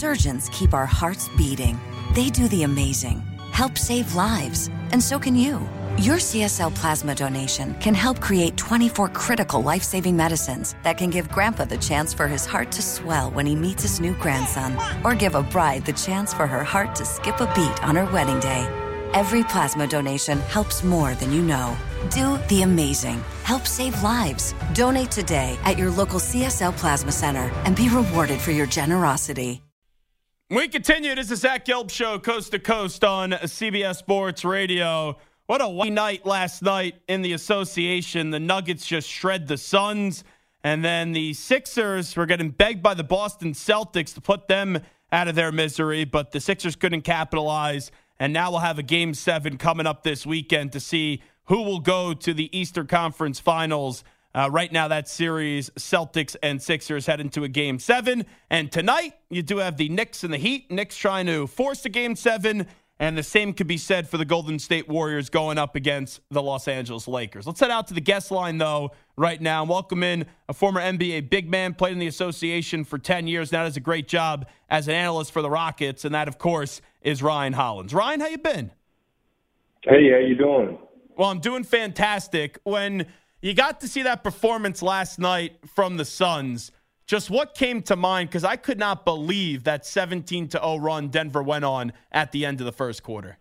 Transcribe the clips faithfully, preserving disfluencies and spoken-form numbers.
surgeons keep our hearts beating. They do the amazing, help save lives, and so can you. Your C S L plasma donation can help create twenty-four critical life-saving medicines that can give Grandpa the chance for his heart to swell when he meets his new grandson, or give a bride the chance for her heart to skip a beat on her wedding day. Every plasma donation helps more than you know. Do the amazing. Help save lives. Donate today at your local C S L Plasma Center and be rewarded for your generosity. We continue. This is Zach Gelb Show, coast to coast on C B S Sports Radio. What a white night last night in the association. The Nuggets just shred the Suns, and then the Sixers were getting begged by the Boston Celtics to put them out of their misery, but the Sixers couldn't capitalize, and now we'll have a Game seven coming up this weekend to see who will go to the Eastern Conference Finals. Uh, right now, that series, Celtics and Sixers head into a Game seven, and tonight you do have the Knicks and the Heat. Knicks trying to force a Game seven, and the same could be said for the Golden State Warriors going up against the Los Angeles Lakers. Let's head out to the guest line, though, right now, and welcome in a former N B A big man, played in the association for ten years, now does a great job as an analyst for the Rockets, and that, of course, is Ryan Hollins. Ryan, how you been? Hey, how you doing? Well, I'm doing fantastic. When you got to see that performance last night from the Suns, just what came to mind? Because I could not believe that seventeen to oh run Denver went on at the end of the first quarter.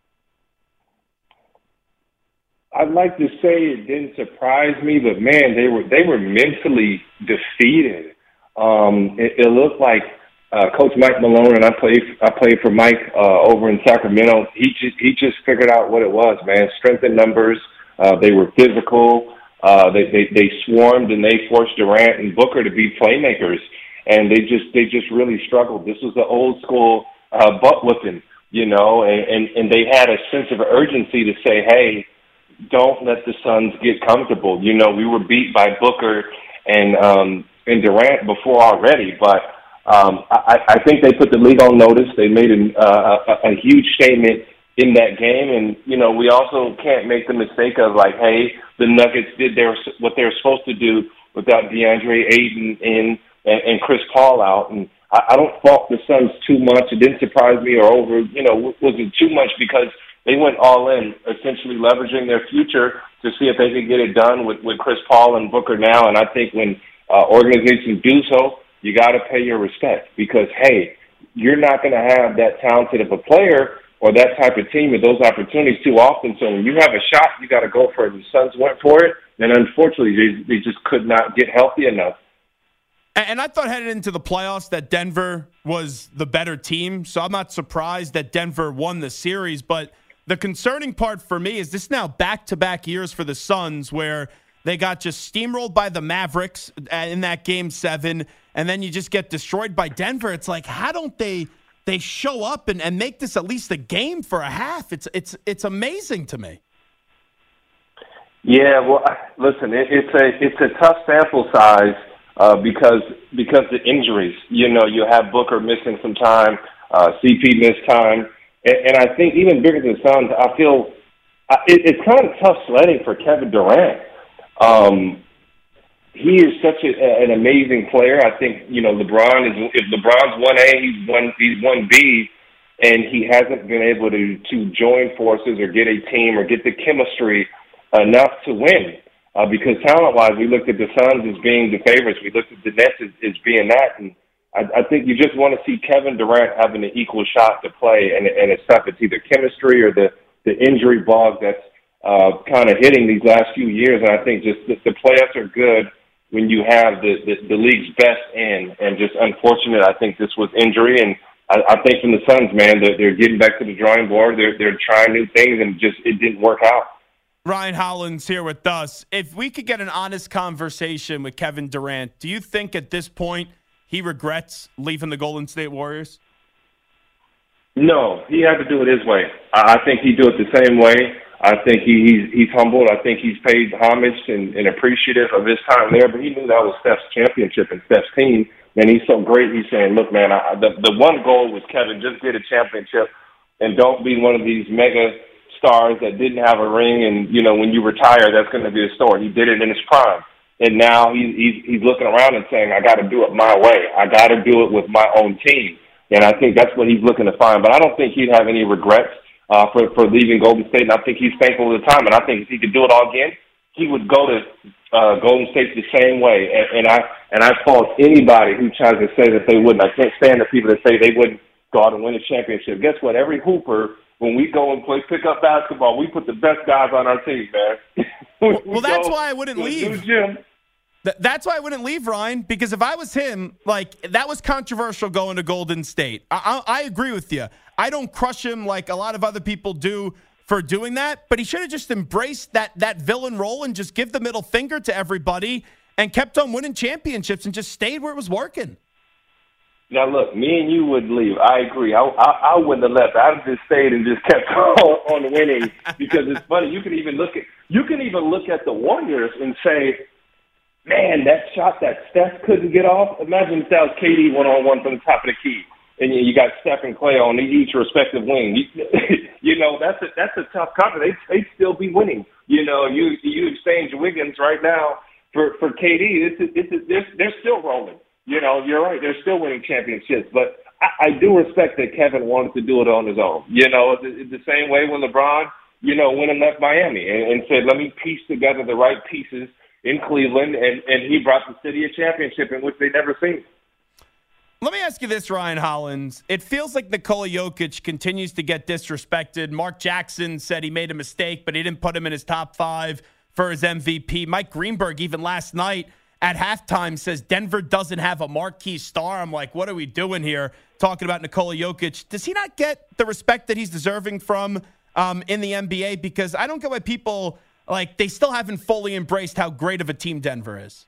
I'd like to say it didn't surprise me, but man, they were they were mentally defeated. Um, it, it looked like uh, Coach Mike Malone, and I played I played for Mike uh, over in Sacramento. He just he just figured out what it was, man. Strength in numbers. Uh, they were physical. Uh, they, they, they swarmed, and they forced Durant and Booker to be playmakers, and they just they just really struggled. This was the old school uh, butt whipping, you know, and, and, and they had a sense of urgency to say, hey, don't let the Suns get comfortable. You know, we were beat by Booker and um, and Durant before already, but um, I, I think they put the league on notice. They made an, uh, a, a huge statement in that game, and you know, we also can't make the mistake of like, hey, the Nuggets did their what they were supposed to do without DeAndre Ayton in and, and Chris Paul out, and I, I don't fault the Suns too much. It didn't surprise me or over, you know, was it too much because they went all in, essentially leveraging their future to see if they could get it done with, with Chris Paul and Booker now. And I think when uh, organizations do so, you got to pay your respect because, hey, you're not going to have that talented of a player or that type of team with those opportunities too often. So when you have a shot, you got to go for it. The Suns went for it, and unfortunately, they, they just could not get healthy enough. And I thought headed into the playoffs that Denver was the better team, so I'm not surprised that Denver won the series. But the concerning part for me is this now back-to-back years for the Suns where they got just steamrolled by the Mavericks in that Game seven, and then you just get destroyed by Denver. It's like, how don't they – they show up and, and make this at least a game for a half? It's it's it's amazing to me. Yeah, well, listen, it, it's a it's a tough sample size uh, because because the injuries. You know, you have Booker missing some time, uh, C P missed time, and, and I think even bigger than the Suns, I feel uh, it, it's kind of tough sledding for Kevin Durant. Um, He is such a, an amazing player. I think, you know, LeBron is, if LeBron's one A, he's one, he's one B, and he hasn't been able to, to join forces or get a team or get the chemistry enough to win. Uh, because talent-wise, we looked at the Suns as being the favorites. We looked at the Nets as, as being that. And I, I think you just want to see Kevin Durant having an equal shot to play, and, and it's tough. It's either chemistry or the, the injury bug that's uh, kind of hitting these last few years. And I think just the, the playoffs are good when you have the, the, the league's best in, and just unfortunate, I think this was injury. And I, I think from the Suns, man, they're, they're getting back to the drawing board. They're, they're trying new things, and just it didn't work out. Ryan Hollins here with us. If we could get an honest conversation with Kevin Durant, do you think at this point he regrets leaving the Golden State Warriors? No, he had to do it his way. I think he'd do it the same way. I think he, he's he's humbled. I think he's paid homage and, and appreciative of his time there. But he knew that was Steph's championship and Steph's team. And he's so great. He's saying, look, man, I, the, the one goal was, Kevin, just get a championship and don't be one of these mega stars that didn't have a ring. And, you know, when you retire, that's going to be a story. He did it in his prime. And now he, he's, he's looking around and saying, I got to do it my way. I got to do it with my own team. And I think that's what he's looking to find. But I don't think he'd have any regrets uh, for, for leaving Golden State. And I think he's thankful at the time. And I think if he could do it all again, he would go to uh, Golden State the same way. And, and I and I fault anybody who tries to say that they wouldn't. I can't stand the people that say they wouldn't go out and win a championship. Guess what? Every hooper, when we go and play pick-up basketball, we put the best guys on our team, man. well, well that's why I wouldn't leave. Gym. Th- that's why I wouldn't leave, Ryan, because if I was him, like, that was controversial going to Golden State. I, I, I agree with you. I don't crush him like a lot of other people do for doing that, but he should have just embraced that that villain role and just give the middle finger to everybody and kept on winning championships and just stayed where it was working. Now, look, me and you would leave. I agree. I, I, I wouldn't have left. I would have just stayed and just kept on, on winning because it's funny. You can even look at you can even look at the Warriors and say, man, that shot that Steph couldn't get off. Imagine if that was K D one-on-one from the top of the key. And you got Steph and Clay on each respective wing. You, you know, that's a, that's a tough cover. They, they'd still be winning. You know, you you exchange Wiggins right now for, for K D. It's, it's, it's, they're, they're still rolling. You know, you're right. They're still winning championships. But I, I do respect that Kevin wanted to do it on his own. You know, it's the same way when LeBron, you know, went and left Miami and, and said, let me piece together the right pieces in Cleveland, and, and he brought the city a championship in which they never seen. Let me ask you this, Ryan Hollins. It feels like Nikola Jokic continues to get disrespected. Mark Jackson said he made a mistake, but he didn't put him in his top five for his M V P. Mike Greenberg, even last night at halftime, says Denver doesn't have a marquee star. I'm like, what are we doing here talking about Nikola Jokic? Does he not get the respect that he's deserving from um, in the N B A? Because I don't get why people, like, they still haven't fully embraced how great of a team Denver is.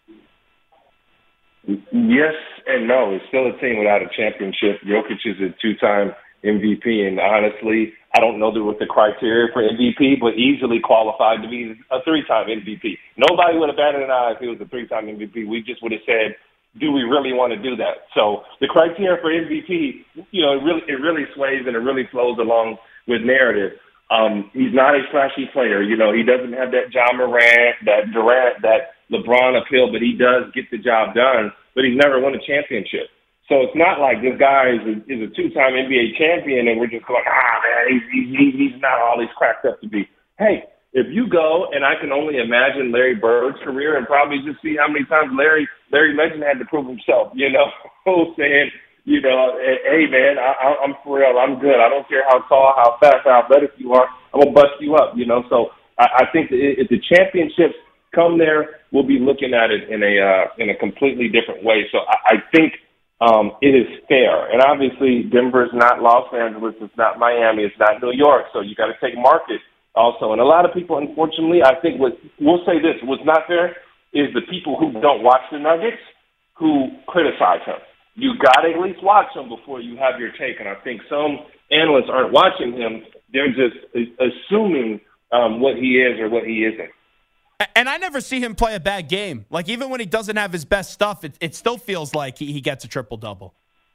Yes and no. It's still a team without a championship. Jokic is a two-time M V P, and honestly, I don't know what the criteria for M V P, but easily qualified to be a three-time M V P. Nobody would have batted an eye if he was a three-time M V P. We just would have said, do we really want to do that? So the criteria for M V P, you know, it really, it really sways and it really flows along with narrative. Um, he's not a flashy player. You know, he doesn't have that John Morant, that Durant, that LeBron appeal, but he does get the job done, but he's never won a championship. So it's not like this guy is a, is a two-time N B A champion and we're just going, ah, man, he's, he's, he's not all he's cracked up to be. Hey, if you go, and I can only imagine Larry Bird's career and probably just see how many times Larry Larry Legend had to prove himself, you know, saying, you know, hey, man, I, I'm for real. I'm good. I don't care how tall, how fast, how athletic you are. I'm going to bust you up, you know. So I, I think that if the championships come there, we'll be looking at it in a uh, in a completely different way. So I, I think um, it is fair. And obviously, Denver's not Los Angeles. It's not Miami. It's not New York. So you got to take market also. And a lot of people, unfortunately, I think what we'll say this, what's not fair is the people who don't watch the Nuggets who criticize him. You got to at least watch him before you have your take. And I think some analysts aren't watching him. They're just assuming um, what he is or what he isn't. And I never see him play a bad game. Like, even when he doesn't have his best stuff, it, it still feels like he, he gets a triple-double.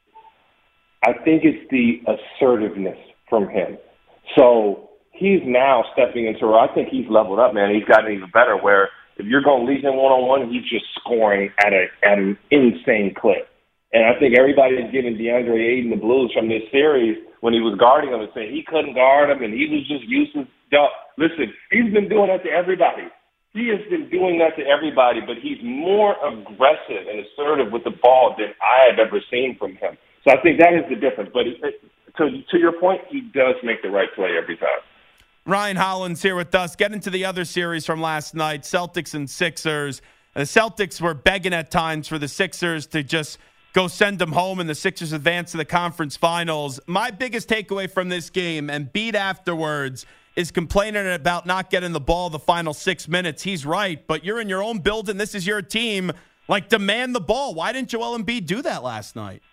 I think it's the assertiveness from him. So he's now stepping into – I think he's leveled up, man. He's gotten even better where if you're going to lead him one-on-one, he's just scoring at, a, at an insane clip. And I think everybody is giving DeAndre Ayton the blues from this series when he was guarding him and saying he couldn't guard him and he was just useless. Listen, he's been doing that to everybody. He has been doing that to everybody, but he's more aggressive and assertive with the ball than I have ever seen from him. So I think that is the difference. But it, to, to your point, he does make the right play every time. Ryan Hollins here with us. Get into the other series from last night, Celtics and Sixers. The Celtics were begging at times for the Sixers to just go send them home, and the Sixers advance to the conference finals. My biggest takeaway from this game, and Embiid afterwards, is complaining about not getting the ball the final six minutes. He's right, but you're in your own building. This is your team. Like, demand the ball. Why didn't Joel Embiid do that last night?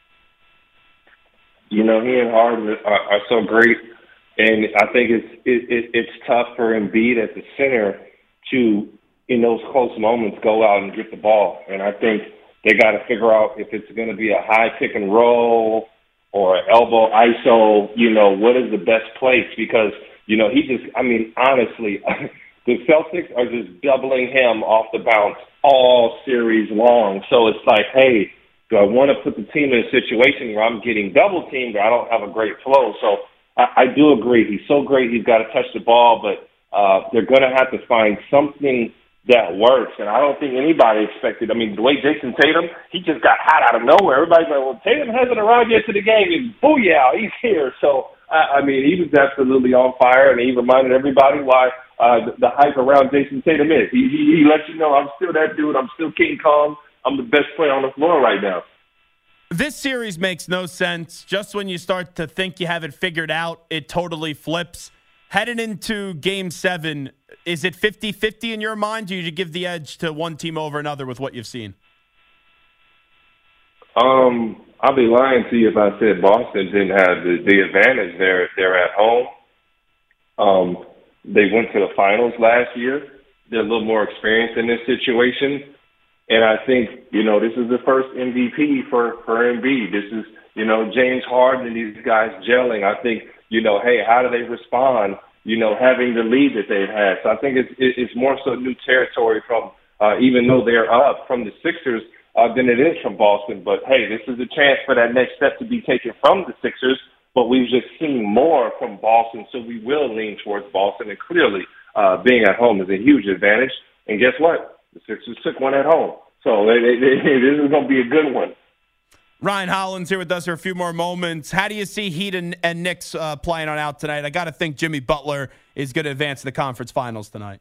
You know, he and Harden are, are so great, and I think it's it, it, it's tough for Embiid at the center to, in those close moments, go out and get the ball. And I think they got to figure out if it's going to be a high pick and roll or an elbow I S O, you know, what is the best place? Because, you know, he just, I mean, honestly, the Celtics are just doubling him off the bounce all series long. So it's like, hey, Do I want to put the team in a situation where I'm getting double teamed or I don't have a great flow? So I, I do agree. He's so great. He's got to touch the ball, but uh, they're going to have to find something that works. And I don't think anybody expected. I mean, the way Jason Tatum, he just got hot out of nowhere. Everybody's like, well, Tatum hasn't arrived yet to the game. And booyah, he's here. So, I, I mean, he was absolutely on fire, and he reminded everybody why uh, the, the hype around Jason Tatum is. He, he, he lets you know, I'm still that dude. I'm still King Kong. I'm the best player on the floor right now. This series makes no sense. Just when you start to think you have it figured out, it totally flips. Heading into Game seven, is it fifty-fifty in your mind? Do you give the edge to one team over another with what you've seen? Um, I'll be lying to you if I said Boston didn't have the, the advantage. They're, they're at home. Um, they went to the finals last year. They're a little more experienced in this situation. And I think, you know, this is the first M V P for, for Embiid. This is, you know, James Harden and these guys gelling. I think, you know, hey, how do they respond, you know, having the lead that they've had? So I think it's, it's more so new territory from, uh, even though they're up from the Sixers, uh, than it is from Boston. But, hey, this is a chance for that next step to be taken from the Sixers. But we've just seen more from Boston, so we will lean towards Boston. And clearly, uh, being at home is a huge advantage. And guess what? The Sixers took one at home. So they, they, they, this is going to be a good one. Ryan Hollins here with us for a few more moments. How do you see Heat and, and Knicks uh, playing on out tonight? I got to think Jimmy Butler is going to advance to the conference finals tonight.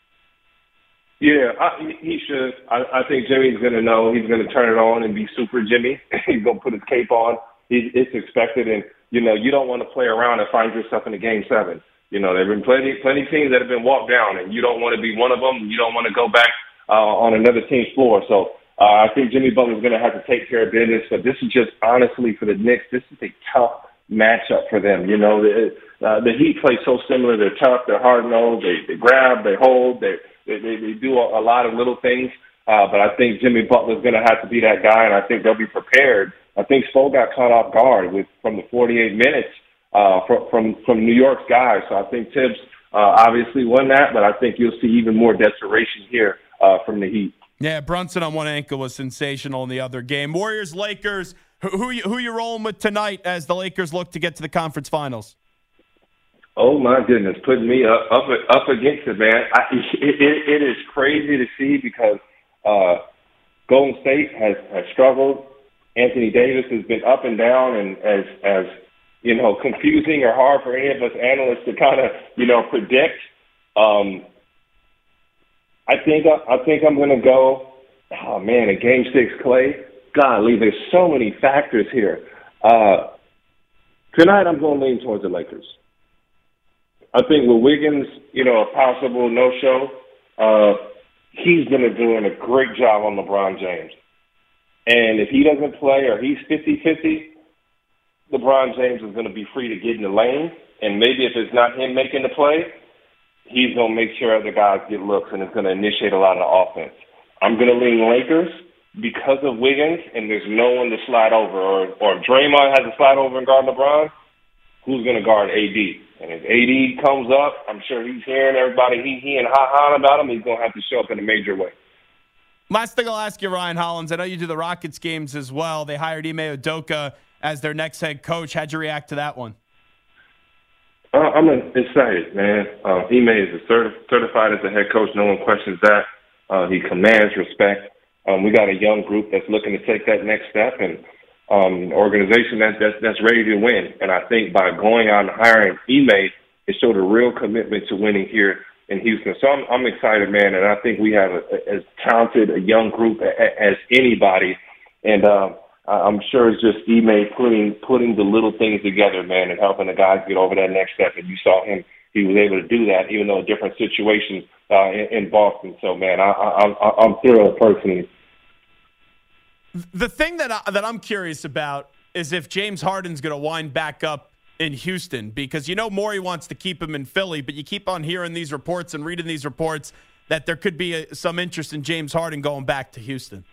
Yeah, I, he should. I, I think Jimmy's going to know. He's going to turn it on and be super Jimmy. He's going to put his cape on. He's, it's expected. And, you know, you don't want to play around and find yourself in a game seven. You know, there have been plenty, plenty of teams that have been walked down, and you don't want to be one of them. You don't want to go back uh, on another team's floor. So, Uh, I think Jimmy Butler's going to have to take care of business, but this is just honestly for the Knicks. This is a tough matchup for them. You know, the, uh, the Heat play so similar. They're tough. They're hard-nosed. They, they grab. They hold. They they, they, they do a, a lot of little things. Uh, but I think Jimmy Butler's going to have to be that guy, and I think they'll be prepared. I think Spo got caught off guard with from the forty-eight minutes uh, from, from from New York's guys. So I think Tibbs uh, obviously won that, but I think you'll see even more desperation here uh, from the Heat. Yeah, Brunson on one ankle was sensational in the other game. Warriors, Lakers, who, who, you, who you rolling with tonight as the Lakers look to get to the conference finals? Oh, my goodness, putting me up up, up against it, man. I, it, it, it is crazy to see because uh, Golden State has, has struggled. Anthony Davis has been up and down and as, as, you know, confusing or hard for any of us analysts to kind of, you know, predict. Um I think I think I'm going to go, oh, man, a Game six Clay. Golly, there's so many factors here. Uh, tonight I'm going to lean towards the Lakers. I think with Wiggins, you know, a possible no-show, uh, he's going to do a great job on LeBron James. And if he doesn't play or he's fifty-fifty, LeBron James is going to be free to get in the lane. And maybe if it's not him making the play, he's going to make sure other guys get looks, and it's going to initiate a lot of the offense. I'm going to lean Lakers because of Wiggins, and there's no one to slide over. Or, or if Draymond has to slide over and guard LeBron, who's going to guard A D? And if A D comes up, I'm sure he's hearing everybody he-he and ha-ha about him. He's going to have to show up in a major way. Last thing I'll ask you, Ryan Hollins. I know you do the Rockets games as well. They hired Ime Udoka as their next head coach. How'd you react to that one? Uh, I'm excited, man. Uh, Ime is a certi- certified as a head coach. No one questions that. Uh, he commands respect. Um, we got a young group that's looking to take that next step, and um, an organization that, that's, that's ready to win. And I think by going out and hiring Ime, it showed a real commitment to winning here in Houston. So I'm, I'm excited, man, and I think we have a, a, as talented a young group a, a, as anybody. And uh, I'm sure it's just Ime putting putting the little things together, man, and helping the guys get over that next step. And you saw him; he was able to do that, even though a different situation uh, in, in Boston. So, man, I, I, I, I'm thrilled personally. The thing that I, that I'm curious about is if James Harden's going to wind back up in Houston, because you know Morey wants to keep him in Philly, but you keep on hearing these reports and reading these reports that there could be a, some interest in James Harden going back to Houston.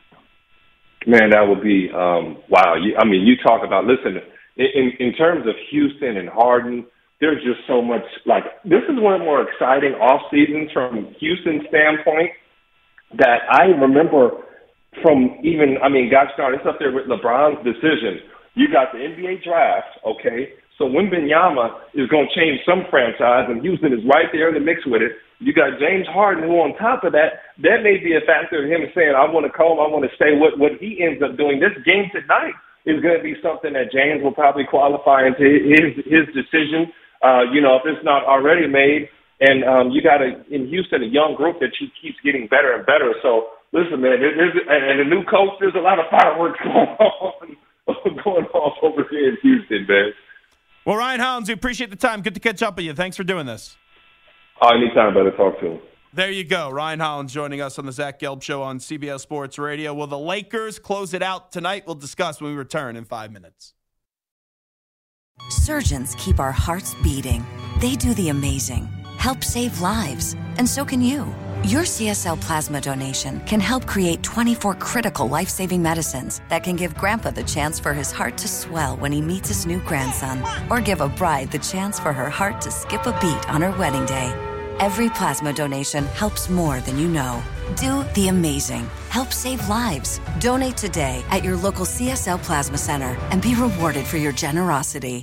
Man, that would be um, wow. You, I mean, you talk about listen in in terms of Houston and Harden. There's just so much. Like this is one of the more exciting off seasons from Houston's standpoint that I remember from even, I mean, gosh darn, it's up there with LeBron's decision. You got the N B A draft, okay? So Wembanyama is going to change some franchise, and Houston is right there in the mix with it. You got James Harden, who on top of that, that may be a factor of him saying, I want to come, I want to stay. What, what he ends up doing, this game tonight is going to be something that James will probably qualify into his, his decision, uh, you know, if it's not already made. And um, you got, a, in Houston, a young group that keeps getting better and better. So, listen, man, there's, and the new coach, there's a lot of fireworks going on, going off over here in Houston, man. Well, Ryan Hollins, we appreciate the time. Good to catch up with you. Thanks for doing this. Oh, anytime, brother. Talk to him. There you go. Ryan Hollins joining us on the Zach Gelb Show on C B S Sports Radio. Will the Lakers close it out tonight? We'll discuss when we return in five minutes. Surgeons keep our hearts beating. They do the amazing, help save lives, and so can you. Your C S L plasma donation can help create twenty-four critical life-saving medicines that can give Grandpa the chance for his heart to swell when he meets his new grandson, or give a bride the chance for her heart to skip a beat on her wedding day. Every plasma donation helps more than you know. Do the amazing. Help save lives. Donate today at your local C S L Plasma Center and be rewarded for your generosity.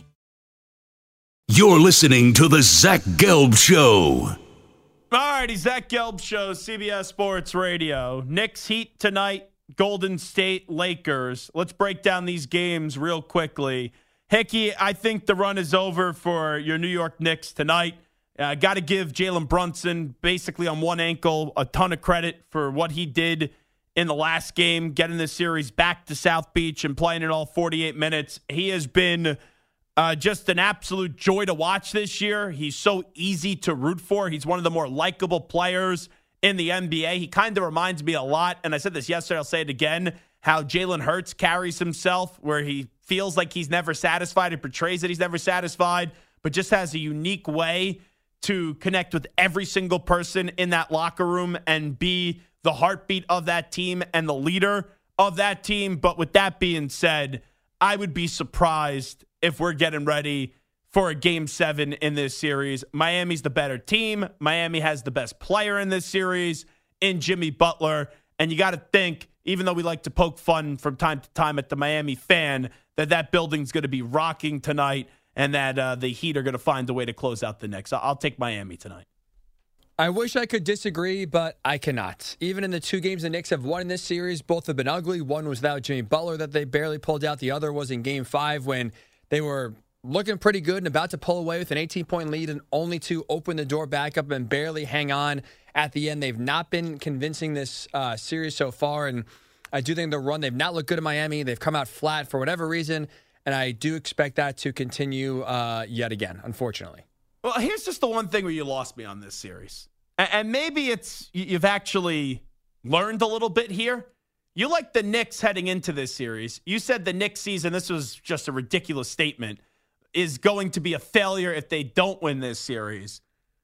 You're listening to the Zach Gelb Show. All righty, Zach Gelb Show, C B S Sports Radio. Knicks Heat tonight, Golden State Lakers. Let's break down these games real quickly. Hickey, I think the run is over for your New York Knicks tonight. I uh, got to give Jalen Brunson, basically on one ankle, a ton of credit for what he did in the last game, getting this series back to South Beach and playing it all forty-eight minutes. He has been uh, just an absolute joy to watch this year. He's so easy to root for. He's one of the more likable players in the N B A. He kind of reminds me a lot, and I said this yesterday, I'll say it again, how Jalen Hurts carries himself, where he feels like he's never satisfied. He portrays that he's never satisfied, but just has a unique way to connect with every single person in that locker room and be the heartbeat of that team and the leader of that team. But with that being said, I would be surprised if we're getting ready for a game seven in this series. Miami's the better team. Miami has the best player in this series in Jimmy Butler. And you got to think, even though we like to poke fun from time to time at the Miami fan, that that building's going to be rocking tonight, and that uh, the Heat are going to find a way to close out the Knicks. I'll take Miami tonight. I wish I could disagree, but I cannot. Even in the two games the Knicks have won in this series, both have been ugly. One was without Jimmy Butler that they barely pulled out. The other was in game five when they were looking pretty good and about to pull away with an eighteen-point lead and only to open the door back up and barely hang on at the end. They've not been convincing this uh, series so far, and I do think the run, they've not looked good in Miami. They've come out flat for whatever reason. And I do expect that to continue uh, yet again, unfortunately. Well, here's just the one thing where you lost me on this series. And maybe it's you've actually learned a little bit here. You like the Knicks heading into this series. You said the Knicks season, this was just a ridiculous statement, is going to be a failure if they don't win this series.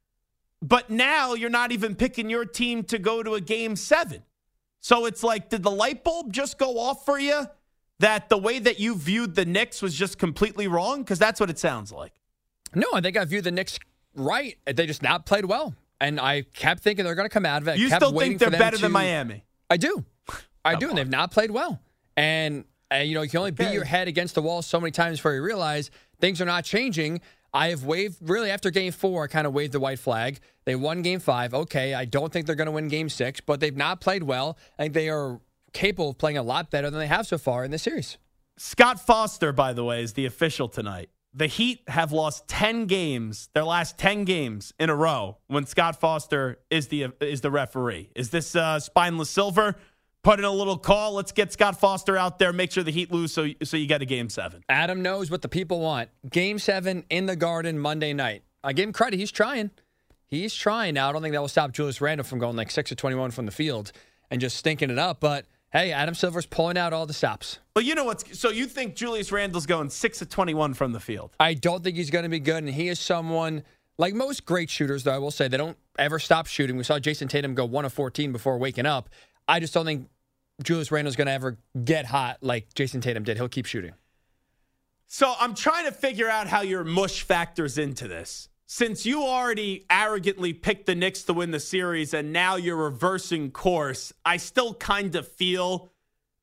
But now you're not even picking your team to go to a game seven. So it's like, did the light bulb just go off for you? That the way that you viewed the Knicks was just completely wrong? Because that's what it sounds like. No, I think I viewed the Knicks right. They just not played well. And I kept thinking they're going to come out of it. I you kept still think they're better to, than Miami? I do. I Come do, on. and they've not played well. And, and, you know, you can only okay. beat your head against the wall so many times before you realize things are not changing. I have waved, really, after game four, I kind of waved the white flag. They won game five. Okay, I don't think they're going to win game six, but they've not played well. I think they are capable of playing a lot better than they have so far in this series. Scott Foster, by the way, is the official tonight. The Heat have lost ten games, their last ten games in a row, when Scott Foster is the is the referee. Is this uh, spineless silver? Put in a little call. Let's get Scott Foster out there. Make sure the Heat lose so, so you get a game seven. Adam knows what the people want. Game seven in the Garden Monday night. I give him credit. He's trying. He's trying. Now, I don't think that will stop Julius Randle from going like six of twenty-one from the field and just stinking it up, but hey, Adam Silver's pulling out all the stops. Well, you know what's so you think Julius Randle's going six of twenty-one from the field? I don't think he's going to be good, and he is someone, like most great shooters, though I will say, they don't ever stop shooting. We saw Jason Tatum go one of fourteen before waking up. I just don't think Julius Randle's going to ever get hot like Jason Tatum did. He'll keep shooting. So I'm trying to figure out how your mush factors into this. Since you already arrogantly picked the Knicks to win the series and now you're reversing course, I still kind of feel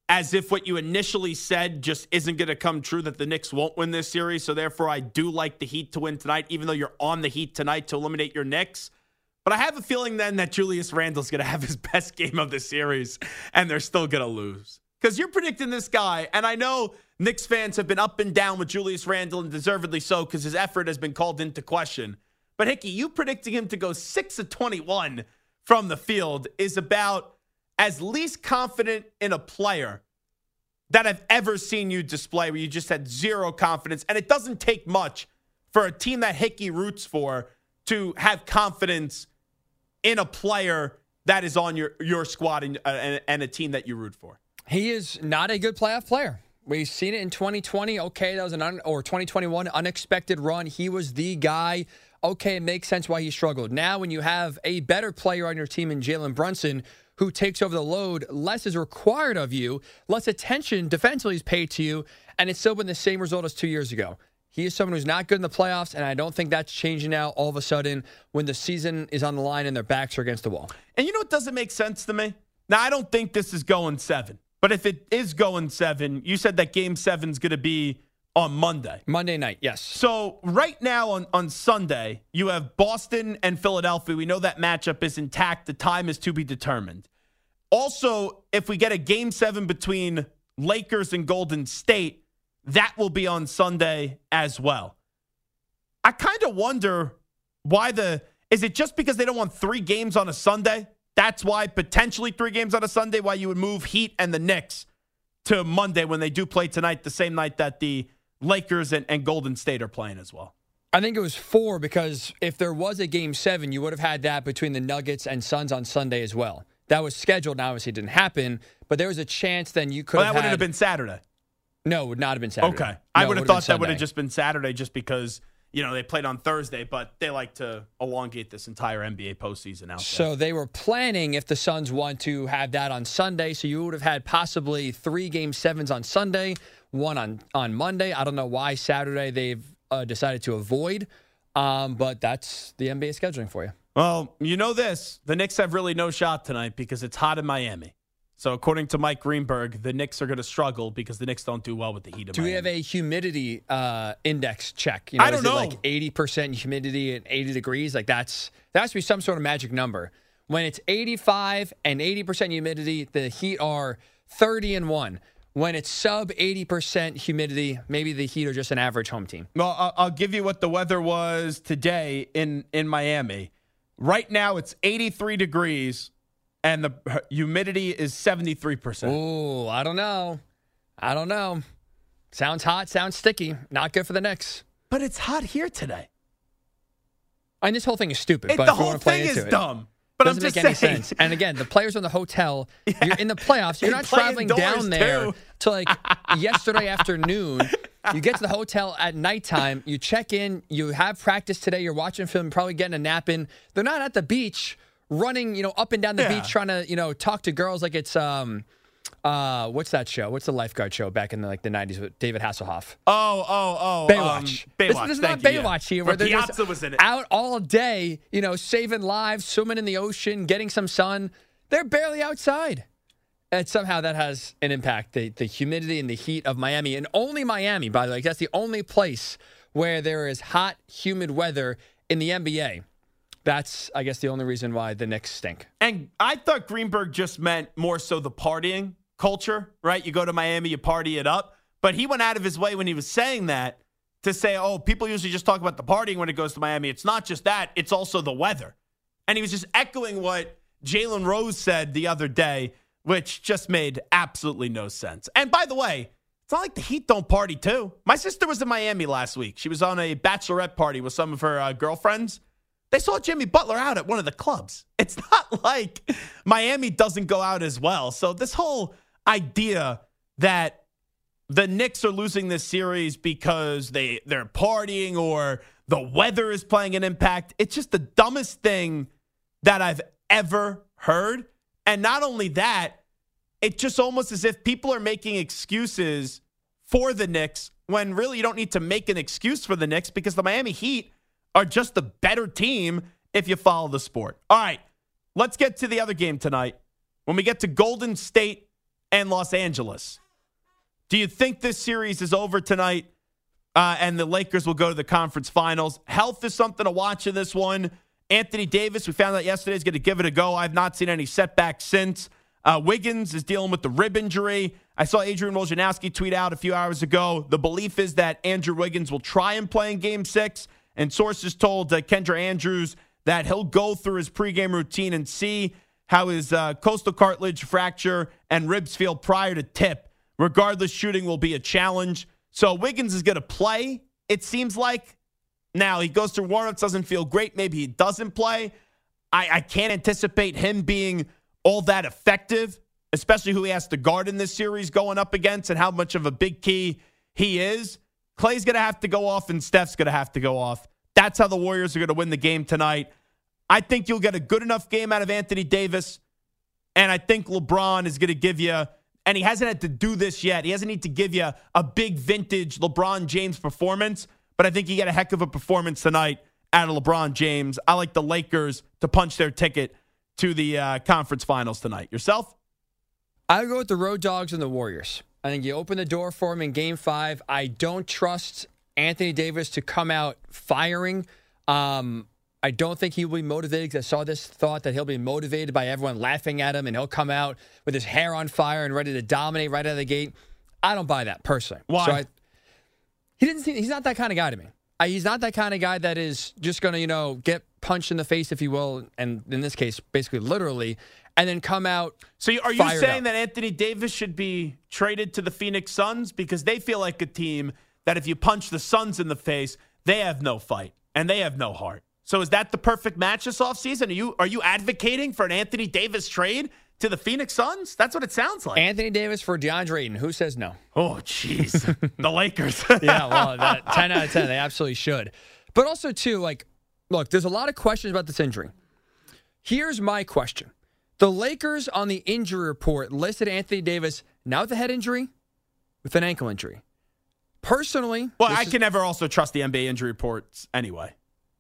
as if what you initially said just isn't going to come true, that the Knicks won't win this series. So therefore, I do like the Heat to win tonight, even though you're on the Heat tonight to eliminate your Knicks. But I have a feeling then that Julius Randle's going to have his best game of the series, and they're still going to lose. Because you're predicting this guy, and I know Knicks fans have been up and down with Julius Randle, and deservedly so, because his effort has been called into question. But Hickey, you predicting him to go six of twenty-one from the field is about as least confident in a player that I've ever seen you display, where you just had zero confidence. And it doesn't take much for a team that Hickey roots for to have confidence in a player that is on your, your squad and, uh, and, and a team that you root for. He is not a good playoff player. We've seen it in twenty twenty. Okay, that was an un- or twenty twenty-one unexpected run. He was the guy. Okay, it makes sense why he struggled. Now, when you have a better player on your team in Jalen Brunson, who takes over the load, less is required of you, less attention defensively is paid to you, and it's still been the same result as two years ago. He is someone who's not good in the playoffs, and I don't think that's changing now all of a sudden when the season is on the line and their backs are against the wall. And you know what doesn't make sense to me? Now, I don't think this is going seven. But if it is going seven, you said that game seven is going to be on Monday. Monday night, yes. So right now on, on Sunday, you have Boston and Philadelphia. We know that matchup is intact. The time is to be determined. Also, if we get a game seven between Lakers and Golden State, that will be on Sunday as well. I kind of wonder why the – is it just because they don't want three games on a Sunday? That's why potentially three games on a Sunday, why you would move Heat and the Knicks to Monday when they do play tonight, the same night that the Lakers and, and Golden State are playing as well. I think it was four because if there was a game seven, you would have had that between the Nuggets and Suns on Sunday as well. That was scheduled. Now, obviously, it didn't happen, but there was a chance then you could well, have that had... would have been Saturday. No, it would not have been Saturday. Okay. No, I would have thought that would Sunday. have just been Saturday just because, you know, they played on Thursday, but they like to elongate this entire N B A postseason out there. So they were planning if the Suns want to have that on Sunday, so you would have had possibly three game sevens on Sunday, one on, on Monday. I don't know why Saturday they've uh, decided to avoid, um, but that's the N B A scheduling for you. Well, you know this. The Knicks have really no shot tonight because it's hot in Miami. So according to Mike Greenberg, the Knicks are going to struggle because the Knicks don't do well with the heat of Do Miami. we have a humidity uh, index check? You know, I don't is know. It like eighty percent humidity at eighty degrees? Like that's that has to be some sort of magic number. When it's eighty-five and eighty percent humidity, the Heat are thirty and one. When it's sub eighty percent humidity, maybe the Heat are just an average home team. Well, I'll, I'll give you what the weather was today in, in Miami. Right now, it's eighty-three degrees. And the humidity is seventy-three percent. Ooh, I don't know. I don't know. Sounds hot, sounds sticky. Not good for the Knicks. But it's hot here today. And this whole thing is stupid. It, but the if you whole want to play thing into is it, dumb. But doesn't I'm just make any saying. sense. And again, the players in the hotel, yeah. You're in the playoffs. You're They not play traveling indoors, down there too. to like yesterday afternoon. You get to the hotel at nighttime. You check in. You have practice today. You're watching film, probably getting a nap in. They're not at the beach running, you know, up and down the Yeah. beach trying to, you know, talk to girls like it's um uh what's that show? What's the lifeguard show back in the like the nineties with David Hasselhoff? Oh, oh, oh. Baywatch. Um, Baywatch. This, this is not thank you, Baywatch yeah. here, where But they're Piazza just was in it. out all day, you know, saving lives, swimming in the ocean, getting some sun. They're barely outside. And somehow that has an impact. The the humidity and the heat of Miami, and only Miami, by the way, 'cause that's the only place where there is hot, humid weather in the N B A. That's, I guess, the only reason why the Knicks stink. And I thought Greenberg just meant more so the partying culture, right? You go to Miami, you party it up. But he went out of his way when he was saying that to say, oh, people usually just talk about the partying when it goes to Miami. It's not just that. It's also the weather. And he was just echoing what Jalen Rose said the other day, which just made absolutely no sense. And by the way, it's not like the Heat don't party too. My sister was in Miami last week. She was on a bachelorette party with some of her uh, girlfriends. They saw Jimmy Butler out at one of the clubs. It's not like Miami doesn't go out as well. So this whole idea that the Knicks are losing this series because they, they're partying or the weather is playing an impact, it's just the dumbest thing that I've ever heard. And not only that, it's just almost as if people are making excuses for the Knicks when really you don't need to make an excuse for the Knicks because the Miami Heat are just the better team if you follow the sport. All right, let's get to the other game tonight. When we get to Golden State and Los Angeles. Do you think this series is over tonight uh, and the Lakers will go to the conference finals? Health is something to watch in this one. Anthony Davis, we found out yesterday, is going to give it a go. I've not seen any setbacks since. Uh, Wiggins is dealing with the rib injury. I saw Adrian Wojnarowski tweet out a few hours ago. The belief is that Andrew Wiggins will try and play in Game six, and sources told uh, Kendra Andrews that he'll go through his pregame routine and see how his uh, coastal cartilage fracture and ribs feel prior to tip. Regardless, shooting will be a challenge. So Wiggins is going to play, it seems like. Now, he goes through warm-ups, doesn't feel great. Maybe he doesn't play. I, I can't anticipate him being all that effective, especially who he has to guard in this series going up against and how much of a big key he is. Clay's going to have to go off and Steph's going to have to go off. That's how the Warriors are going to win the game tonight. I think you'll get a good enough game out of Anthony Davis, and I think LeBron is going to give you, and he hasn't had to do this yet, he hasn't need to give you a big vintage LeBron James performance, but I think you get a heck of a performance tonight out of LeBron James. I like the Lakers to punch their ticket to the uh, conference finals tonight. Yourself? I would go with the Road Dogs and the Warriors. I think you open the door for him in Game five. I don't trust Anthony Davis to come out firing. Um, I don't think he will be motivated, because I saw this thought that he'll be motivated by everyone laughing at him and he'll come out with his hair on fire and ready to dominate right out of the gate. I don't buy that personally. Why? So I, he didn't seem, he's not that kind of guy to me. I, he's not that kind of guy that is just going to, you know, get punched in the face, if you will, and in this case, basically literally, and then come out. So are you saying up. that Anthony Davis should be traded to the Phoenix Suns? Because they feel like a team that if you punch the Suns in the face, they have no fight and they have no heart. So is that the perfect match this offseason? Are you are you advocating for an Anthony Davis trade to the Phoenix Suns? That's what it sounds like. Anthony Davis for DeAndre Ayton. Who says no? Oh, jeez. The Lakers. Yeah, well, that, ten out of ten. They absolutely should. But also, too, like, look, there's a lot of questions about this injury. Here's my question. The Lakers on the injury report listed Anthony Davis now with a head injury, with an ankle injury. Personally. Well, I is, can never also trust the N B A injury reports anyway.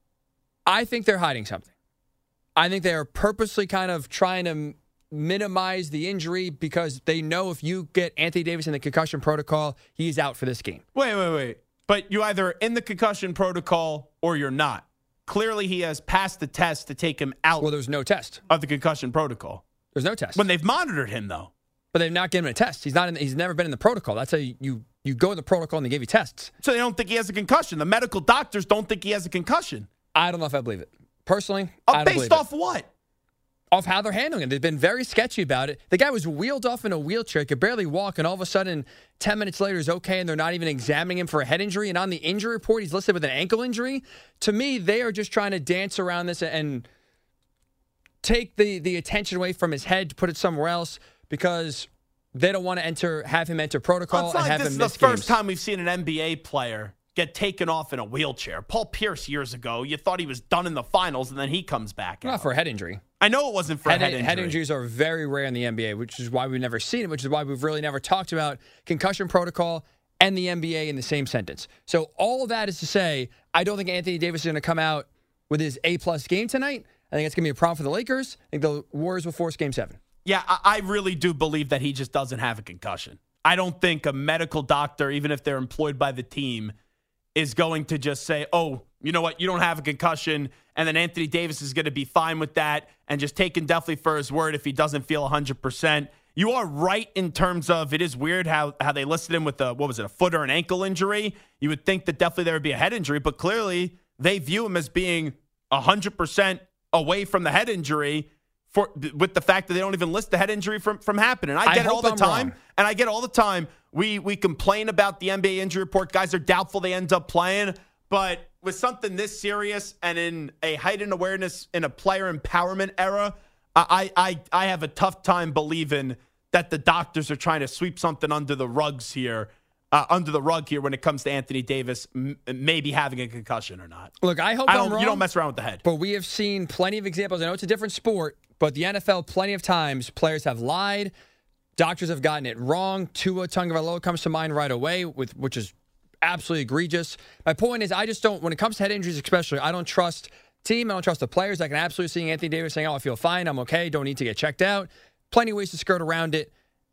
I think they're hiding something. I think they are purposely kind of trying to minimize the injury because they know if you get Anthony Davis in the concussion protocol, he's out for this game. Wait, wait, wait. But you're either in the concussion protocol or you're not. Clearly, he has passed the test to take him out. Well, there's no test of the concussion protocol. There's no test. When they've monitored him, though. But they've not given him a test. He's not. In, he's never been in the protocol. That's how you, you, you go in the protocol and they give you tests. So they don't think he has a concussion. The medical doctors don't think he has a concussion. I don't know if I believe it. Personally, uh, I don't based believe off it. what? Off how they're handling it. They've been very sketchy about it. The guy was wheeled off in a wheelchair, could barely walk, and all of a sudden, ten minutes later, he's okay, and they're not even examining him for a head injury. And on the injury report, he's listed with an ankle injury. To me, they are just trying to dance around this and take the, the attention away from his head to put it somewhere else because they don't want to enter, have him enter protocol well, it's not and like have this him is miss the first games. time we've seen an N B A player get taken off in a wheelchair. Paul Pierce years ago, you thought he was done in the finals, and then he comes back. Not out. for a head injury. I know it wasn't for head, a head injury. Head injuries are very rare in the N B A, which is why we've never seen it, which is why we've really never talked about concussion protocol and the N B A in the same sentence. So all of that is to say, I don't think Anthony Davis is going to come out with his A-plus game tonight. I think it's going to be a problem for the Lakers. I think the Warriors will force game seven. Yeah, I, I really do believe that he just doesn't have a concussion. I don't think a medical doctor, even if they're employed by the team, is going to just say, oh, you know what, you don't have a concussion, and then Anthony Davis is going to be fine with that and just take him definitely for his word if he doesn't feel one hundred percent. You are right in terms of it is weird how, how they listed him with a, what was it, a foot or an ankle injury. You would think that definitely there would be a head injury, but clearly they view him as being one hundred percent away from the head injury for with the fact that they don't even list the head injury from, from happening. I get I it all the I'm time, wrong. and I get it all the time. We we complain about the N B A injury report. Guys are doubtful they end up playing. But with something this serious and in a heightened awareness in a player empowerment era, I I I have a tough time believing that the doctors are trying to sweep something under the rugs here, uh, under the rug here when it comes to Anthony Davis m- maybe having a concussion or not. Look, I hope I I'm don't, wrong. You don't mess around with the head. But we have seen plenty of examples. I know it's a different sport, but the N F L, plenty of times, players have lied. Doctors have gotten it wrong. Tua Tagovailoa comes to mind right away, with which is absolutely egregious. My point is, I just don't, when it comes to head injuries especially, I don't trust team. I don't trust the players. I can absolutely see Anthony Davis saying, oh, I feel fine. I'm okay. Don't need to get checked out. Plenty of ways to skirt around it.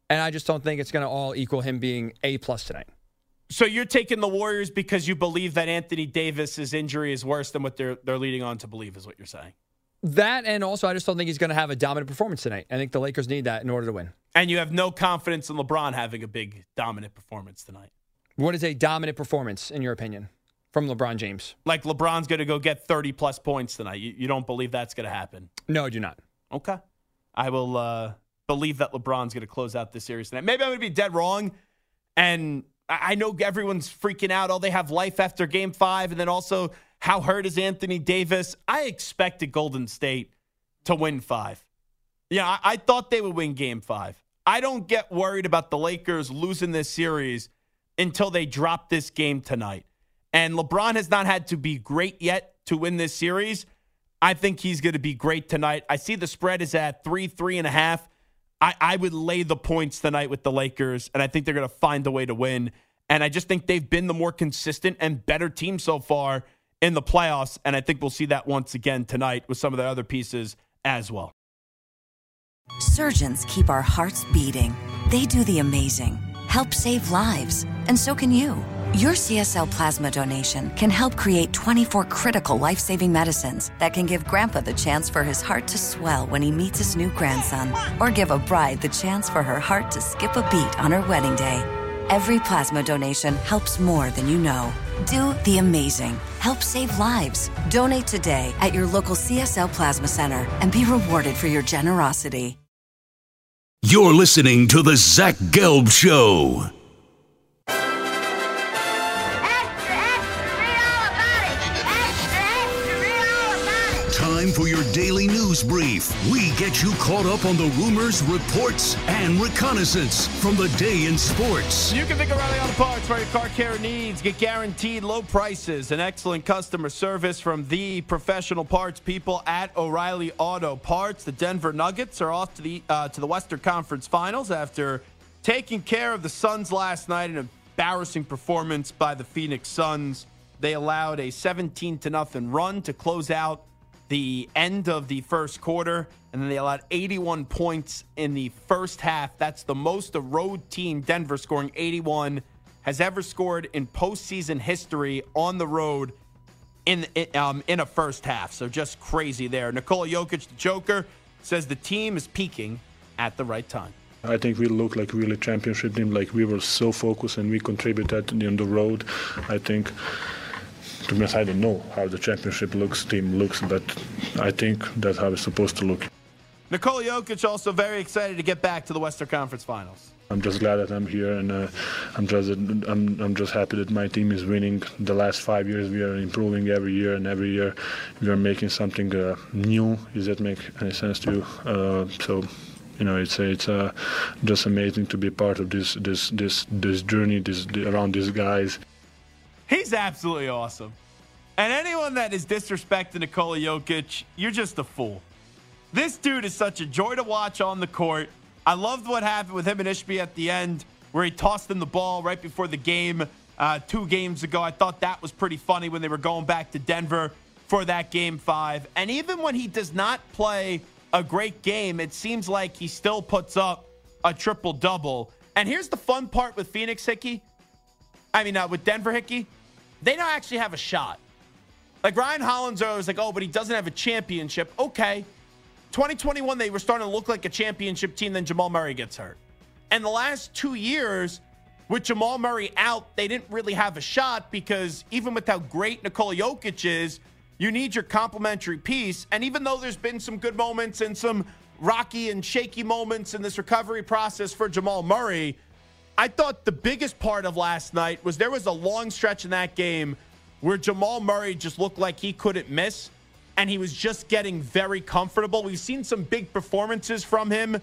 And I just don't think it's going to all equal him being A plus tonight. So you're taking the Warriors because you believe that Anthony Davis's injury is worse than what they're they're leading on to believe, is what you're saying. That, and also I just don't think he's going to have a dominant performance tonight. I think the Lakers need that in order to win. And you have no confidence in LeBron having a big dominant performance tonight. What is a dominant performance, in your opinion, from LeBron James? Like LeBron's going to go get thirty-plus points tonight. You, you don't believe that's going to happen? No, I do not. Okay. I will uh, believe that LeBron's going to close out this series tonight. Maybe I'm going to be dead wrong, and I know everyone's freaking out. Oh, they have life after game five, and then also how hurt is Anthony Davis? I expected Golden State to win five. Yeah, I, I thought they would win game five. I don't get worried about the Lakers losing this series until they drop this game tonight. And LeBron has not had to be great yet to win this series. I think he's going to be great tonight. I see the spread is at three, three and a half. I, I would lay the points tonight with the Lakers, and I think they're going to find a way to win. And I just think they've been the more consistent and better team so far in the playoffs, and I think we'll see that once again tonight with some of the other pieces as well. Surgeons keep our hearts beating. They do the amazing, help save lives, and so can you. Your C S L plasma donation can help create twenty-four critical life-saving medicines that can give Grandpa the chance for his heart to swell when he meets his new grandson, or give a bride the chance for her heart to skip a beat on her wedding day. Every plasma donation helps more than you know. Do the amazing. Help save lives. Donate today at your local C S L Plasma Center and be rewarded for your generosity. You're listening to The Zach Gelb Show. Time for your daily news brief. We get you caught up on the rumors, reports, and reconnaissance from the day in sports. You can think O'Reilly Auto Parts for your car care needs. Get guaranteed low prices and excellent customer service from the professional parts people at O'Reilly Auto Parts. The Denver Nuggets are off to the uh, to the Western Conference Finals after taking care of the Suns last night in an embarrassing performance by the Phoenix Suns. They allowed a seventeen to nothing run to close out the end of the first quarter, and then they allowed eighty-one points in the first half. That's the most a road team, Denver, scoring eighty-one, has ever scored in postseason history on the road in um, in a first half. So just crazy there. Nikola Jokic, the Joker, says the team is peaking at the right time. I think we look like really championship team, like we were so focused and we contributed on the road. I think, to be honest, I don't know how the championship looks, team looks, but I think that's how it's supposed to look. Nikola Jokic also very excited to get back to the Western Conference Finals. I'm just glad that I'm here, and uh, I'm just I'm I'm just happy that my team is winning. The last five years we are improving every year, and every year we are making something uh, new. Does that make any sense to you? Uh, so. You know, it's it's uh, just amazing to be part of this this this this journey, this around these guys. He's absolutely awesome. And anyone that is disrespecting Nikola Jokic, you're just a fool. This dude is such a joy to watch on the court. I loved what happened with him and Ishbia at the end, where he tossed him the ball right before the game uh, two games ago. I thought that was pretty funny when they were going back to Denver for that game five. And even when he does not play a great game, it seems like he still puts up a triple-double. And here's the fun part with Phoenix, Hickey. I mean, uh, with Denver, Hickey. They don't actually have a shot. Like, Ryan Hollins was like, oh, but he doesn't have a championship. Okay. twenty twenty-one, they were starting to look like a championship team, then Jamal Murray gets hurt. And the last two years, with Jamal Murray out, they didn't really have a shot because even with how great Nikola Jokic is, you need your complementary piece. And even though there's been some good moments and some rocky and shaky moments in this recovery process for Jamal Murray, I thought the biggest part of last night was there was a long stretch in that game where Jamal Murray just looked like he couldn't miss, and he was just getting very comfortable. We've seen some big performances from him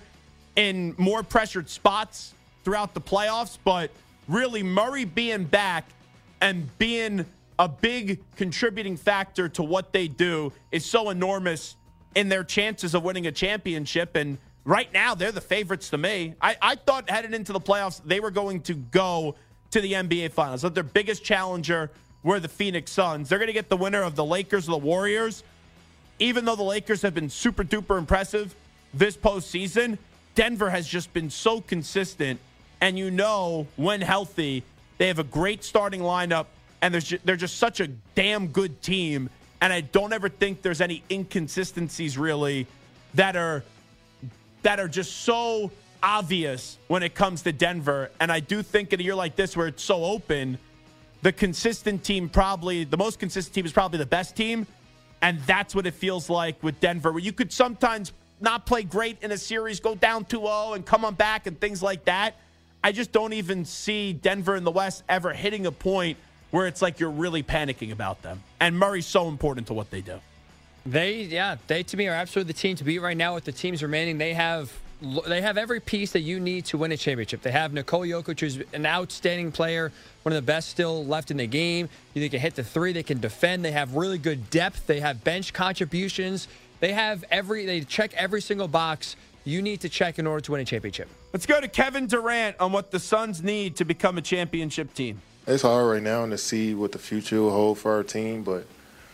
in more pressured spots throughout the playoffs, but really Murray being back and being a big contributing factor to what they do is so enormous in their chances of winning a championship. And right now, they're the favorites to me. I, I thought headed into the playoffs, they were going to go to the N B A Finals. But their biggest challenger were the Phoenix Suns. They're going to get the winner of the Lakers or the Warriors. Even though the Lakers have been super duper impressive this postseason, Denver has just been so consistent, and you know when healthy, they have a great starting lineup, and there's just, they're just such a damn good team, and I don't ever think there's any inconsistencies really that are that are just so obvious when it comes to Denver. And I do think in a year like this where it's so open, the consistent team probably, the most consistent team is probably the best team, and that's what it feels like with Denver, where you could sometimes not play great in a series, go down two oh and come on back and things like that. I just don't even see Denver in the West ever hitting a point where it's like you're really panicking about them. And Murray's so important to what they do. They, yeah, they to me are absolutely the team to beat right now with the teams remaining. They have they have every piece that you need to win a championship. They have Nikola Jokic, who's an outstanding player, one of the best still left in the game. They can hit the three. They can defend. They have really good depth. They have bench contributions. They have every. They check every single box you need to check in order to win a championship. Let's go to Kevin Durant on what the Suns need to become a championship team. It's hard right now to see what the future will hold for our team, but,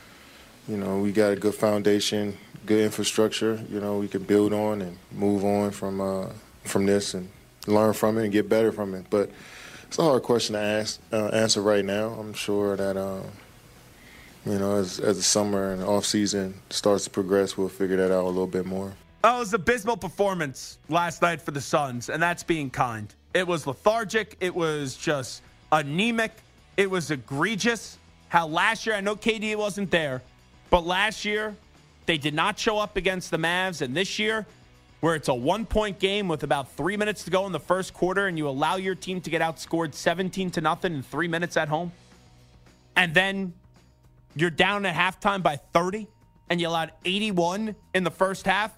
you know, we got a good foundation, good infrastructure, you know, we can build on and move on from uh, from this and learn from it and get better from it. But it's a hard question to ask, uh, answer right now. I'm sure that, uh, you know, as, as the summer and off season starts to progress, we'll figure that out a little bit more. Oh, it was an abysmal performance last night for the Suns, and that's being kind. It was lethargic. It was just anemic. It was egregious. How last year, I know K D wasn't there, but last year they did not show up against the Mavs, and this year, where it's a one-point game with about three minutes to go in the first quarter, and you allow your team to get outscored seventeen to nothing in three minutes at home, and then you're down at halftime by thirty, and you allowed eighty-one in the first half.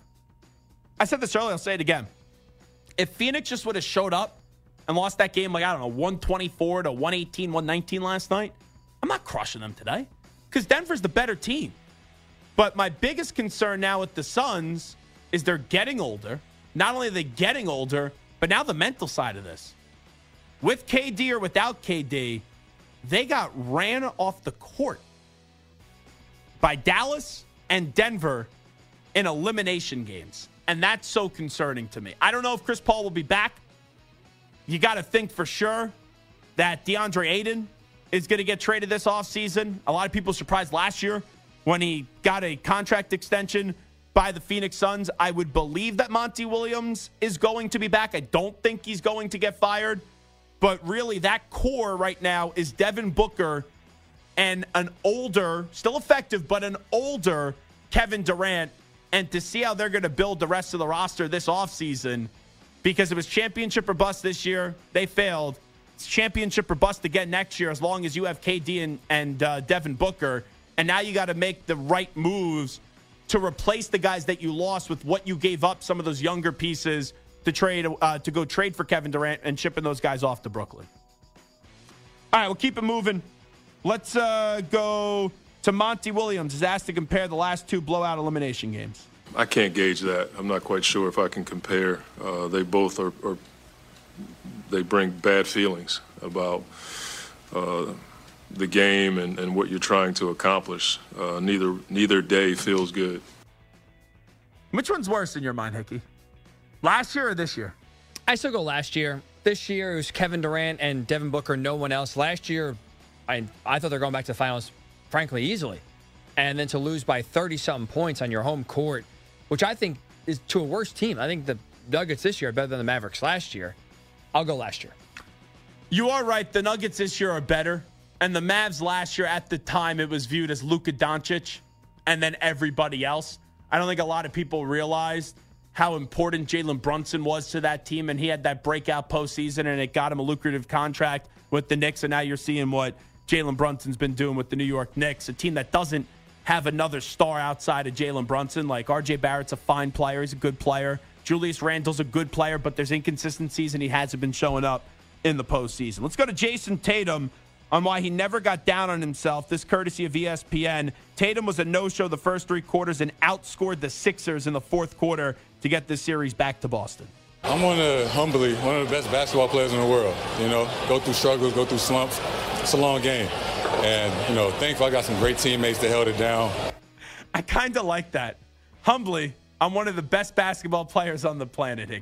I said this earlier, I'll say it again. If Phoenix just would have showed up and lost that game like, I don't know, one twenty-four to one eighteen, one nineteen last night, I'm not crushing them today because Denver's the better team. But my biggest concern now with the Suns is they're getting older. Not only are they getting older, but now the mental side of this. With K D or without K D, they got ran off the court by Dallas and Denver in elimination games. And that's so concerning to me. I don't know if Chris Paul will be back. You got to think for sure that DeAndre Ayton is going to get traded this offseason. A lot of people were surprised last year when he got a contract extension by the Phoenix Suns. I would believe that Monty Williams is going to be back. I don't think he's going to get fired. But really, that core right now is Devin Booker and an older, still effective, but an older Kevin Durant. And to see how they're going to build the rest of the roster this offseason, because it was championship or bust this year, they failed. It's championship or bust again next year as long as you have K D and, and uh, Devin Booker. And now you got to make the right moves to replace the guys that you lost with what you gave up, some of those younger pieces, to trade uh, to go trade for Kevin Durant and shipping those guys off to Brooklyn. All right, we'll keep it moving. Let's uh, go to Monty Williams, is asked to compare the last two blowout elimination games. I can't gauge that. I'm not quite sure if I can compare. Uh, they both are, are, they bring bad feelings about uh, the game and, and what you're trying to accomplish. Uh, neither neither day feels good. Which one's worse in your mind, Hickey? Last year or this year? I still go last year. This year it was Kevin Durant and Devin Booker, no one else. Last year, I I thought they're going back to the finals, frankly, easily. And then to lose by thirty-something points on your home court, which I think is to a worse team. I think the Nuggets this year are better than the Mavericks last year. I'll go last year. You are right. The Nuggets this year are better. And the Mavs last year, at the time, it was viewed as Luka Doncic and then everybody else. I don't think a lot of people realized how important Jalen Brunson was to that team. And he had that breakout postseason, and it got him a lucrative contract with the Knicks. And now you're seeing what Jalen Brunson's been doing with the New York Knicks, a team that doesn't have another star outside of Jalen Brunson. Like R J Barrett's a fine player. He's a good player. Julius Randle's a good player, but there's inconsistencies, and he hasn't been showing up in the postseason. Let's go to Jason Tatum on why he never got down on himself. This courtesy of E S P N. Tatum was a no-show the first three quarters and outscored the Sixers in the fourth quarter to get this series back to Boston. I'm one of, humbly, one of the best basketball players in the world. You know, go through struggles, go through slumps. It's a long game. And, you know, thankfully I got some great teammates that held it down. I kind of like that. Humbly, I'm one of the best basketball players on the planet, Hickey.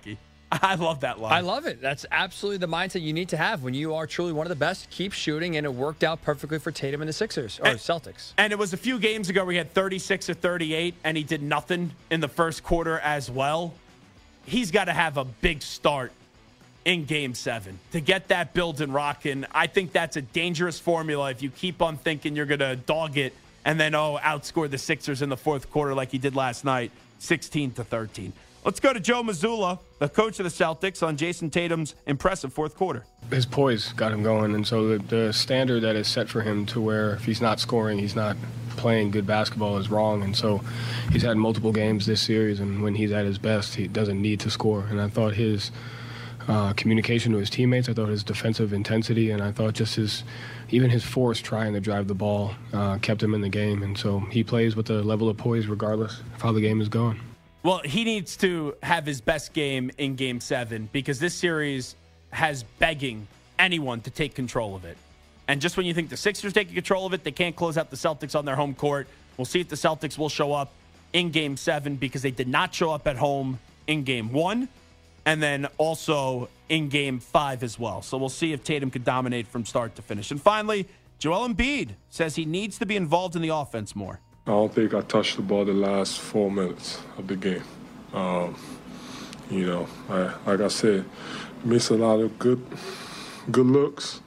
I love that line. I love it. That's absolutely the mindset you need to have when you are truly one of the best. Keep shooting, and it worked out perfectly for Tatum and the Sixers, or and, Celtics. And it was a few games ago where he had thirty-six or thirty-eight, and he did nothing in the first quarter as well. He's got to have a big start in Game seven to get that build and rocking. I think that's a dangerous formula if you keep on thinking you're going to dog it and then, oh, outscore the Sixers in the fourth quarter like he did last night, sixteen to thirteen. Let's go to Joe Mazzulla, the coach of the Celtics, on Jason Tatum's impressive fourth quarter. His poise got him going, and so the, the standard that is set for him to where if he's not scoring, he's not playing good basketball is wrong. And so he's had multiple games this series, and when he's at his best, he doesn't need to score. And I thought his uh, communication to his teammates, I thought his defensive intensity, and I thought just his even his force trying to drive the ball uh, kept him in the game. And so he plays with a level of poise regardless of how the game is going. Well, he needs to have his best game in Game seven because this series has begging anyone to take control of it. And just when you think the Sixers taking control of it, they can't close out the Celtics on their home court. We'll see if the Celtics will show up in Game seven because they did not show up at home in Game one and then also in Game five as well. So we'll see if Tatum could dominate from start to finish. And finally, Joel Embiid says he needs to be involved in the offense more. I don't think I touched the ball the last four minutes of the game. Um, you know, I, like I said, missed a lot of good good looks.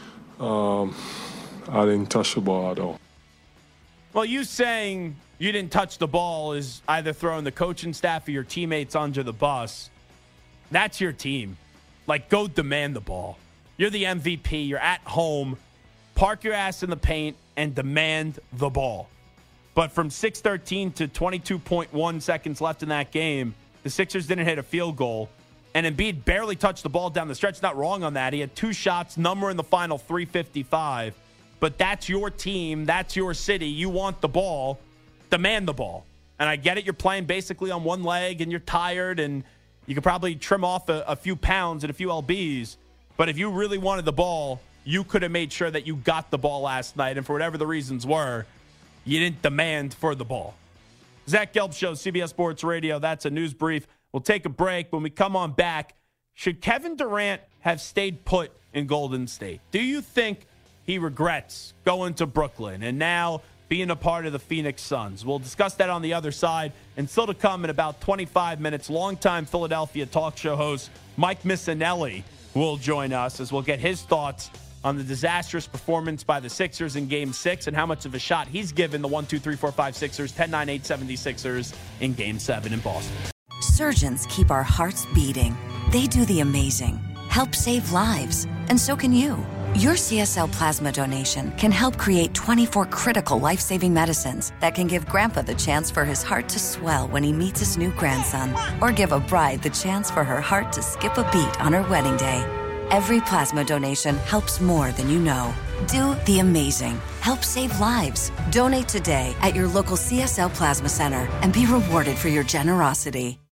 Um, I didn't touch the ball at all. Well, you saying you didn't touch the ball is either throwing the coaching staff or your teammates under the bus. That's your team. Like, go demand the ball. You're the M V P. You're at home. Park your ass in the paint and demand the ball. But from six thirteen to twenty-two point one seconds left in that game, the Sixers didn't hit a field goal. And Embiid barely touched the ball down the stretch. Not wrong on that. He had two shots, number in the final three fifty-five. But that's your team. That's your city. You want the ball. Demand the ball. And I get it. You're playing basically on one leg and you're tired and you could probably trim off a, a few pounds and a few L Bs. But if you really wanted the ball, you could have made sure that you got the ball last night. And for whatever the reasons were, you didn't demand for the ball. Zach Gelb Show, C B S Sports Radio. That's a news brief. We'll take a break. When we come on back, should Kevin Durant have stayed put in Golden State? Do you think he regrets going to Brooklyn and now being a part of the Phoenix Suns? We'll discuss that on the other side. And still to come in about twenty-five minutes, longtime Philadelphia talk show host Mike Missanelli will join us as we'll get his thoughts on the disastrous performance by the Sixers in Game six and how much of a shot he's given the one two three four five Sixers, ten nine eight seventy-sixers in Game seven in Boston. Surgeons keep our hearts beating. They do the amazing, help save lives, and so can you. Your C S L plasma donation can help create twenty-four critical life-saving medicines that can give Grandpa the chance for his heart to swell when he meets his new grandson, or give a bride the chance for her heart to skip a beat on her wedding day. Every plasma donation helps more than you know. Do the amazing. Help save lives. Donate today at your local C S L Plasma Center and be rewarded for your generosity.